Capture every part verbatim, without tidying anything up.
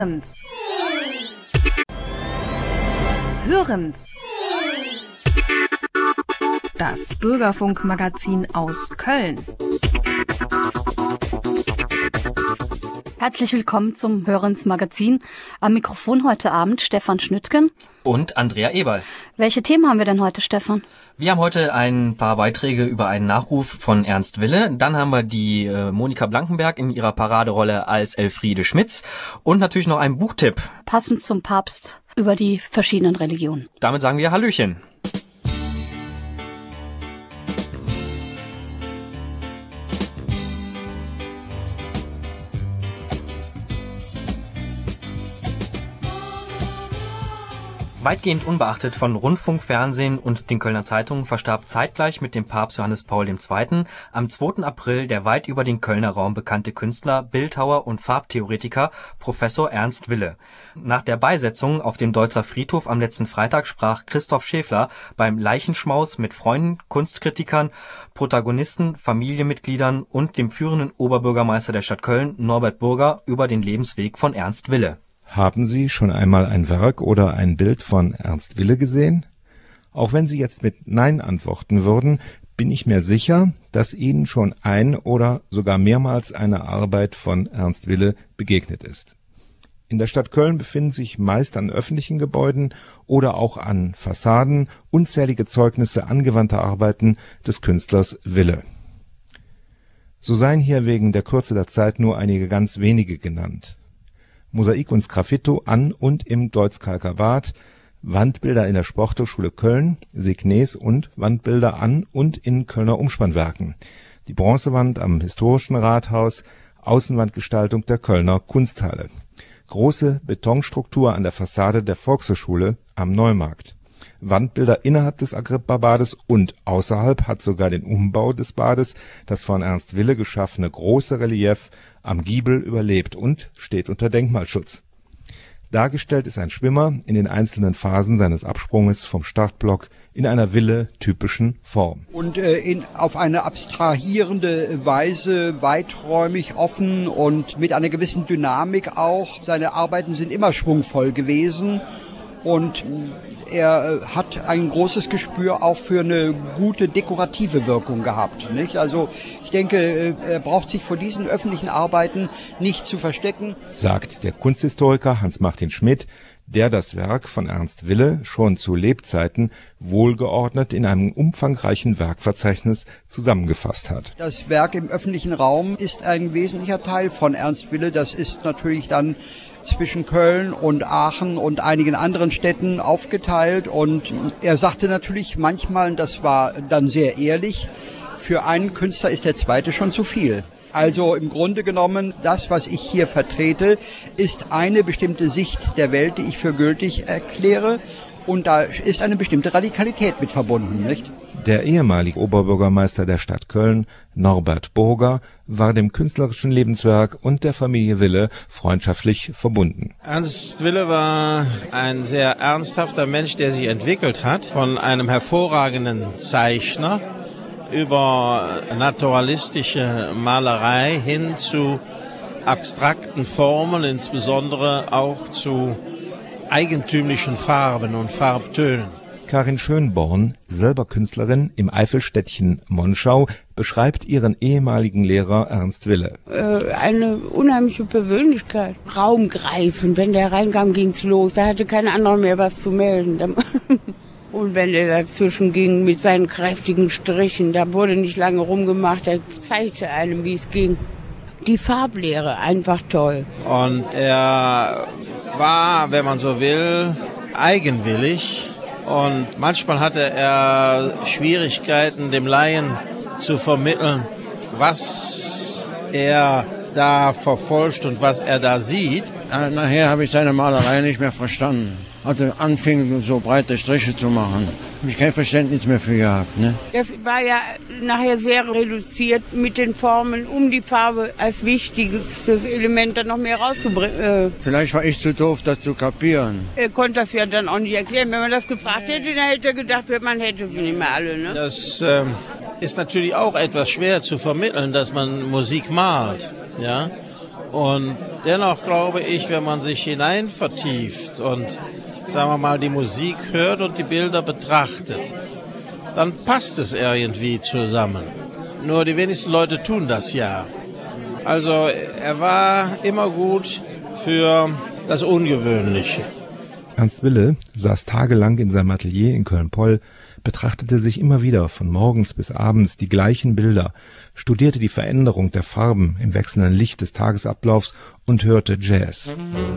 Hören's. Das Bürgerfunk-Magazin aus Köln. Herzlich willkommen zum Hörens Magazin. Am Mikrofon heute Abend Stefan Schnüttgen und Andrea Eberl. Welche Themen haben wir denn heute, Stefan? Wir haben heute ein paar Beiträge über einen Nachruf von Ernst Wille. Dann haben wir die äh, Monika Blankenberg in ihrer Paraderolle als Elfriede Schmitz und natürlich noch einen Buchtipp. Passend zum Papst über die verschiedenen Religionen. Damit sagen wir Hallöchen. Weitgehend unbeachtet von Rundfunk, Fernsehen und den Kölner Zeitungen verstarb zeitgleich mit dem Papst Johannes Paul der Zweite. am zweiten April der weit über den Kölner Raum bekannte Künstler, Bildhauer und Farbtheoretiker Professor Ernst Wille. Nach der Beisetzung auf dem Deutzer Friedhof am letzten Freitag sprach Christoph Schäfler beim Leichenschmaus mit Freunden, Kunstkritikern, Protagonisten, Familienmitgliedern und dem führenden Oberbürgermeister der Stadt Köln, Norbert Burger, über den Lebensweg von Ernst Wille. Haben Sie schon einmal ein Werk oder ein Bild von Ernst Wille gesehen? Auch wenn Sie jetzt mit Nein antworten würden, bin ich mir sicher, dass Ihnen schon ein oder sogar mehrmals eine Arbeit von Ernst Wille begegnet ist. In der Stadt Köln befinden sich meist an öffentlichen Gebäuden oder auch an Fassaden unzählige Zeugnisse angewandter Arbeiten des Künstlers Wille. So seien hier wegen der Kürze der Zeit nur einige ganz wenige genannt: Mosaik und Sgraffito an und im Deutz-Kalker Bad, Wandbilder in der Sporthochschule Köln, Signes und Wandbilder an und in Kölner Umspannwerken, die Bronzewand am Historischen Rathaus, Außenwandgestaltung der Kölner Kunsthalle, große Betonstruktur an der Fassade der Volkshochschule am Neumarkt. Wandbilder innerhalb des Agrippa-Bades und außerhalb hat sogar den Umbau des Bades das von Ernst Wille geschaffene große Relief am Giebel überlebt und steht unter Denkmalschutz. Dargestellt ist ein Schwimmer in den einzelnen Phasen seines Absprunges vom Startblock in einer Wille-typischen Form. Und äh, in, auf eine abstrahierende Weise, weiträumig, offen und mit einer gewissen Dynamik auch. Seine Arbeiten sind immer schwungvoll gewesen und er hat ein großes Gespür auch für eine gute dekorative Wirkung gehabt, nicht? Also ich denke, er braucht sich vor diesen öffentlichen Arbeiten nicht zu verstecken, sagt der Kunsthistoriker Hans-Martin Schmidt, der das Werk von Ernst Wille schon zu Lebzeiten wohlgeordnet in einem umfangreichen Werkverzeichnis zusammengefasst hat. Das Werk im öffentlichen Raum ist ein wesentlicher Teil von Ernst Wille. Das ist natürlich dann zwischen Köln und Aachen und einigen anderen Städten aufgeteilt. Und er sagte natürlich manchmal, das war dann sehr ehrlich, für einen Künstler ist der zweite schon zu viel. Also im Grunde genommen, das, was ich hier vertrete, ist eine bestimmte Sicht der Welt, die ich für gültig erkläre. Und da ist eine bestimmte Radikalität mit verbunden, nicht? Der ehemalige Oberbürgermeister der Stadt Köln, Norbert Burger, war dem künstlerischen Lebenswerk und der Familie Wille freundschaftlich verbunden. Ernst Wille war ein sehr ernsthafter Mensch, der sich entwickelt hat von einem hervorragenden Zeichner über naturalistische Malerei hin zu abstrakten Formen, insbesondere auch zu eigentümlichen Farben und Farbtönen. Karin Schönborn, selber Künstlerin im Eifelstädtchen Monschau, beschreibt ihren ehemaligen Lehrer Ernst Wille. Äh, eine unheimliche Persönlichkeit. Raumgreifend, wenn der reinkam, ging's los. Da hatte kein anderer mehr was zu melden. Und wenn er dazwischen ging mit seinen kräftigen Strichen, da wurde nicht lange rumgemacht, er zeigte einem, wie es ging. Die Farblehre, einfach toll. Und er war, wenn man so will, eigenwillig. Und manchmal hatte er Schwierigkeiten, dem Laien zu vermitteln, was er da verfolgt und was er da sieht. Nachher habe ich seine Malerei nicht mehr verstanden. Hatte anfing, so breite Striche zu machen. Habe ich kein Verständnis mehr für gehabt. Ne? Das war ja nachher sehr reduziert mit den Formen, um die Farbe als wichtigstes Element dann noch mehr rauszubringen. Vielleicht war ich zu doof, das zu kapieren. Er konnte das ja dann auch nicht erklären. Wenn man das gefragt hätte, dann hätte er gedacht, man hätte sie nicht mehr alle. Ne? Das ähm, ist natürlich auch etwas schwer zu vermitteln, dass man Musik malt. Ja? Und dennoch glaube ich, wenn man sich hinein vertieft und, sagen wir mal, die Musik hört und die Bilder betrachtet, dann passt es irgendwie zusammen. Nur die wenigsten Leute tun das ja. Also er war immer gut für das Ungewöhnliche. Ernst Wille saß tagelang in seinem Atelier in Köln-Poll, betrachtete sich immer wieder von morgens bis abends die gleichen Bilder, studierte die Veränderung der Farben im wechselnden Licht des Tagesablaufs und hörte Jazz.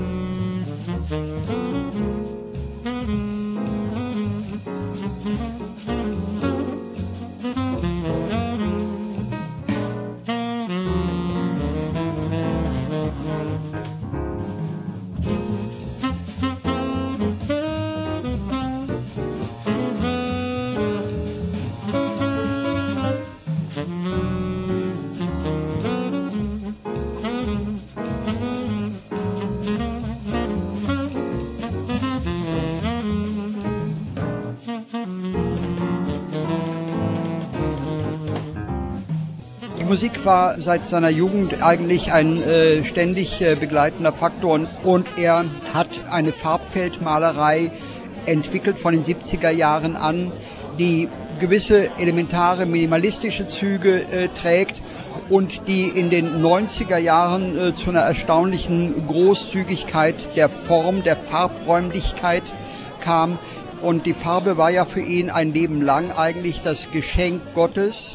Die Musik war seit seiner Jugend eigentlich ein äh, ständig äh, begleitender Faktor und er hat eine Farbfeldmalerei entwickelt von den siebziger Jahren an, die gewisse elementare minimalistische Züge äh, trägt und die in den neunziger Jahren äh, zu einer erstaunlichen Großzügigkeit der Form, der Farbräumlichkeit kam. Und die Farbe war ja für ihn ein Leben lang eigentlich das Geschenk Gottes.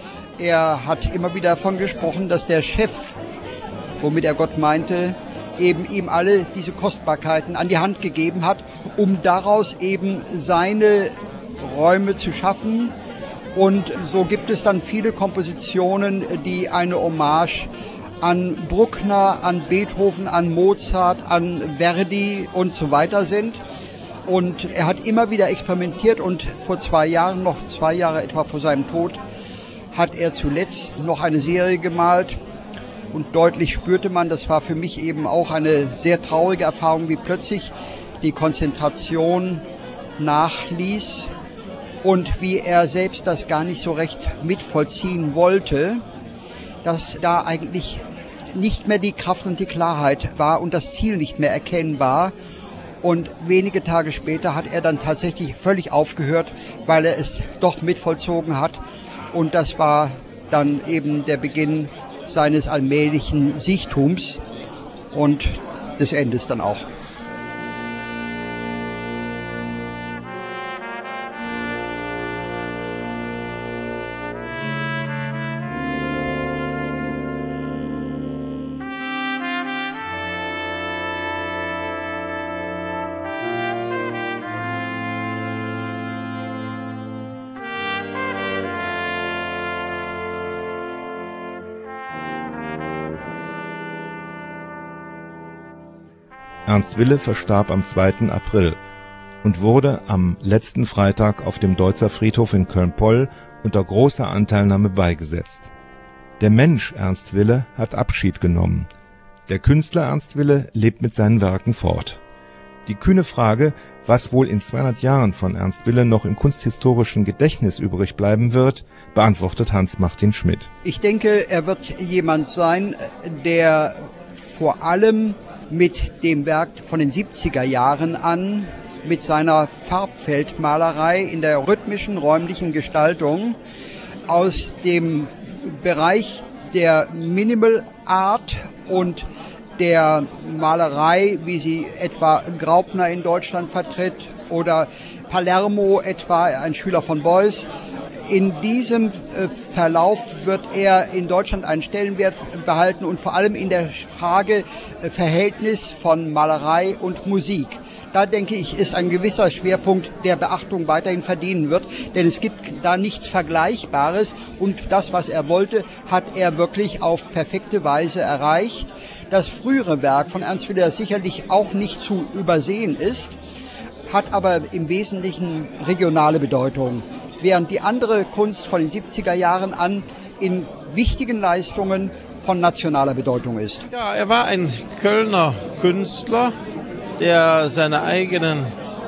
Er hat immer wieder davon gesprochen, dass der Chef, womit er Gott meinte, eben ihm alle diese Kostbarkeiten an die Hand gegeben hat, um daraus eben seine Räume zu schaffen. Und so gibt es dann viele Kompositionen, die eine Hommage an Bruckner, an Beethoven, an Mozart, an Verdi und so weiter sind. Und er hat immer wieder experimentiert und vor zwei Jahren, noch zwei Jahre etwa vor seinem Tod, hat er zuletzt noch eine Serie gemalt und deutlich spürte man, das war für mich eben auch eine sehr traurige Erfahrung, wie plötzlich die Konzentration nachließ und wie er selbst das gar nicht so recht mitvollziehen wollte, dass da eigentlich nicht mehr die Kraft und die Klarheit war und das Ziel nicht mehr erkennbar. Und wenige Tage später hat er dann tatsächlich völlig aufgehört, weil er es doch mitvollzogen hat. Und das war dann eben der Beginn seines allmählichen Sichtums und des Endes dann auch. Ernst Wille verstarb am zweiten April und wurde am letzten Freitag auf dem Deutzer Friedhof in Köln-Poll unter großer Anteilnahme beigesetzt. Der Mensch Ernst Wille hat Abschied genommen. Der Künstler Ernst Wille lebt mit seinen Werken fort. Die kühne Frage, was wohl in zweihundert Jahren von Ernst Wille noch im kunsthistorischen Gedächtnis übrig bleiben wird, beantwortet Hans-Martin Schmidt. Ich denke, er wird jemand sein, der vor allem mit dem Werk von den siebziger Jahren an, mit seiner Farbfeldmalerei in der rhythmischen, räumlichen Gestaltung aus dem Bereich der Minimal Art und der Malerei, wie sie etwa Graupner in Deutschland vertritt oder Palermo etwa, ein Schüler von Beuys. In diesem Verlauf wird er in Deutschland einen Stellenwert behalten und vor allem in der Frage Verhältnis von Malerei und Musik. Da denke ich, ist ein gewisser Schwerpunkt, der Beachtung weiterhin verdienen wird, denn es gibt da nichts Vergleichbares und das, was er wollte, hat er wirklich auf perfekte Weise erreicht. Das frühere Werk von Ernst Wille, das sicherlich auch nicht zu übersehen ist, hat aber im Wesentlichen regionale Bedeutung, während die andere Kunst von den siebziger Jahren an in wichtigen Leistungen von nationaler Bedeutung ist. Ja, er war ein Kölner Künstler, der seine eigenen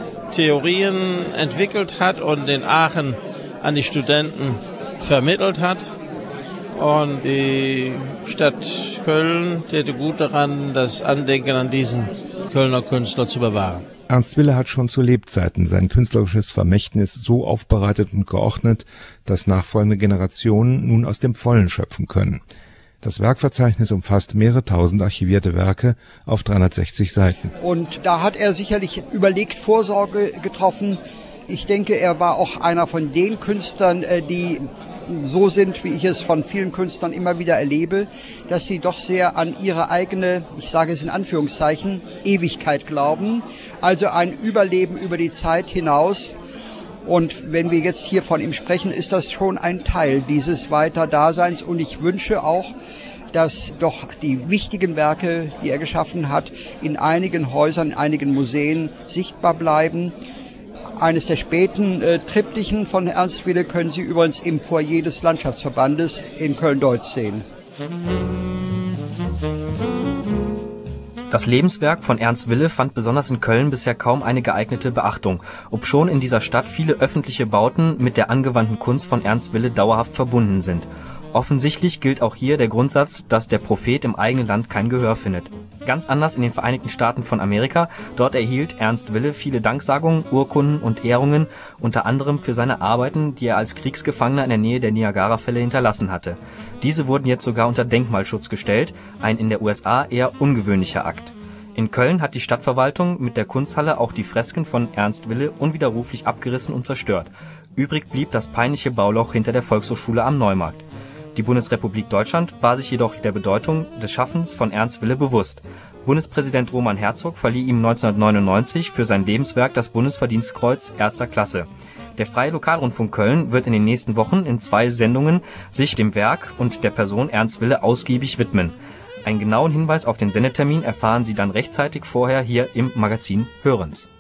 Theorien entwickelt hat und in Aachen an die Studenten vermittelt hat. Und die Stadt Köln täte gut daran, das Andenken an diesen Kölner Künstler zu bewahren. Ernst Wille hat schon zu Lebzeiten sein künstlerisches Vermächtnis so aufbereitet und geordnet, dass nachfolgende Generationen nun aus dem Vollen schöpfen können. Das Werkverzeichnis umfasst mehrere tausend archivierte Werke auf dreihundertsechzig Seiten. Und da hat er sicherlich überlegt, Vorsorge getroffen. Ich denke, er war auch einer von den Künstlern, die so sind, wie ich es von vielen Künstlern immer wieder erlebe, dass sie doch sehr an ihre eigene, ich sage es in Anführungszeichen, Ewigkeit glauben. Also ein Überleben über die Zeit hinaus. Und wenn wir jetzt hier von ihm sprechen, ist das schon ein Teil dieses Weiterdaseins. Und ich wünsche auch, dass doch die wichtigen Werke, die er geschaffen hat, in einigen Häusern, in einigen Museen sichtbar bleiben. Eines der späten äh, Triptychen von Ernst Wille können Sie übrigens im Foyer des Landschaftsverbandes in Köln-Deutz sehen. Das Lebenswerk von Ernst Wille fand besonders in Köln bisher kaum eine geeignete Beachtung, obschon in dieser Stadt viele öffentliche Bauten mit der angewandten Kunst von Ernst Wille dauerhaft verbunden sind. Offensichtlich gilt auch hier der Grundsatz, dass der Prophet im eigenen Land kein Gehör findet. Ganz anders in den Vereinigten Staaten von Amerika. Dort erhielt Ernst Wille viele Danksagungen, Urkunden und Ehrungen, unter anderem für seine Arbeiten, die er als Kriegsgefangener in der Nähe der Niagarafälle hinterlassen hatte. Diese wurden jetzt sogar unter Denkmalschutz gestellt, ein in der U S A eher ungewöhnlicher Akt. In Köln hat die Stadtverwaltung mit der Kunsthalle auch die Fresken von Ernst Wille unwiderruflich abgerissen und zerstört. Übrig blieb das peinliche Bauloch hinter der Volkshochschule am Neumarkt. Die Bundesrepublik Deutschland war sich jedoch der Bedeutung des Schaffens von Ernst Wille bewusst. Bundespräsident Roman Herzog verlieh ihm neunzehnhundertneunundneunzig für sein Lebenswerk das Bundesverdienstkreuz erster Klasse. Der Freie Lokalrundfunk Köln wird in den nächsten Wochen in zwei Sendungen sich dem Werk und der Person Ernst Wille ausgiebig widmen. Einen genauen Hinweis auf den Sendetermin erfahren Sie dann rechtzeitig vorher hier im Magazin Hörens.